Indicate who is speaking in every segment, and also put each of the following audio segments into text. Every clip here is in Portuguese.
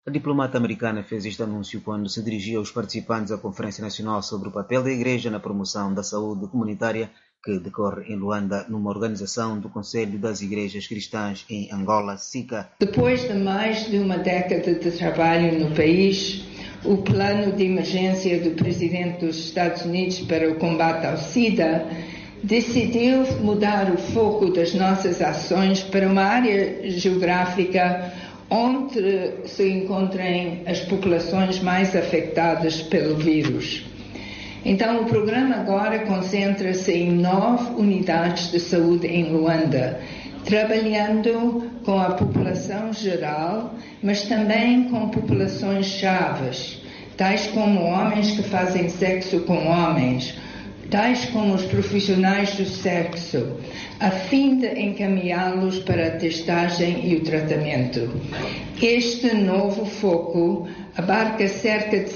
Speaker 1: A diplomata americana fez este anúncio quando se dirigia aos participantes da Conferência Nacional sobre o papel da Igreja na promoção da saúde comunitária, que decorre em Luanda, numa organização do Conselho das Igrejas Cristãs em Angola, SICA.
Speaker 2: Depois de mais de uma década de trabalho no país, o plano de emergência do presidente dos Estados Unidos para o combate ao SIDA decidiu mudar o foco das nossas ações para uma área geográfica onde se encontrem as populações mais afetadas pelo vírus. Então, o programa agora concentra-se em 9 unidades de saúde em Luanda, trabalhando com a população geral, mas também com populações chaves, tais como homens que fazem sexo com homens, tais como os profissionais do sexo, a fim de encaminhá-los para a testagem e o tratamento. Este novo foco abarca cerca de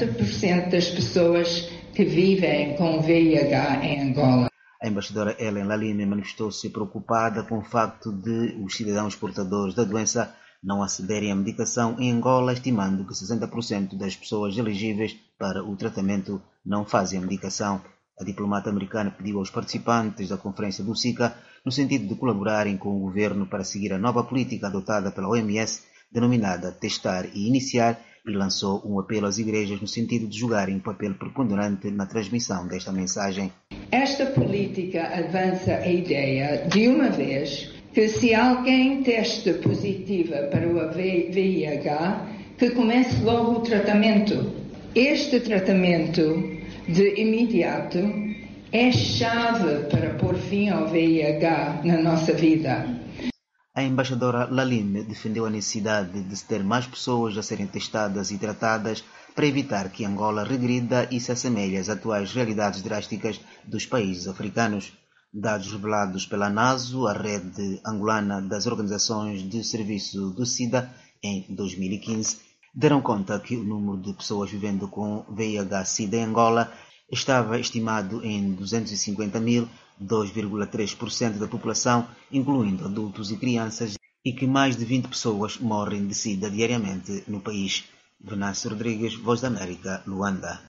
Speaker 2: 50% das pessoas que vivem com VIH em Angola.
Speaker 1: A embaixadora Helen Lalime manifestou-se preocupada com o facto de os cidadãos portadores da doença não acederem à medicação em Angola, estimando que 60% das pessoas elegíveis para o tratamento não fazem a medicação. A diplomata americana pediu aos participantes da conferência do SICA no sentido de colaborarem com o governo para seguir a nova política adotada pela OMS, denominada Testar e Iniciar, e lançou um apelo às igrejas no sentido de jogarem um papel preponderante na transmissão desta mensagem.
Speaker 2: Esta política avança a ideia, de uma vez, que se alguém teste positiva para o VIH, que comece logo o tratamento. Este tratamento, de imediato, é chave para pôr fim ao VIH na nossa vida.
Speaker 1: A embaixadora Lalime defendeu a necessidade de se ter mais pessoas a serem testadas e tratadas para evitar que Angola regrida e se assemelhe às atuais realidades drásticas dos países africanos. Dados revelados pela NASO, a rede angolana das organizações de serviço do SIDA, em 2015, deram conta que o número de pessoas vivendo com VIH-Sida em Angola estava estimado em 250 mil, 2,3% da população, incluindo adultos e crianças, e que mais de 20 pessoas morrem de SIDA diariamente no país. Venâncio Rodrigues, Voz da América, Luanda.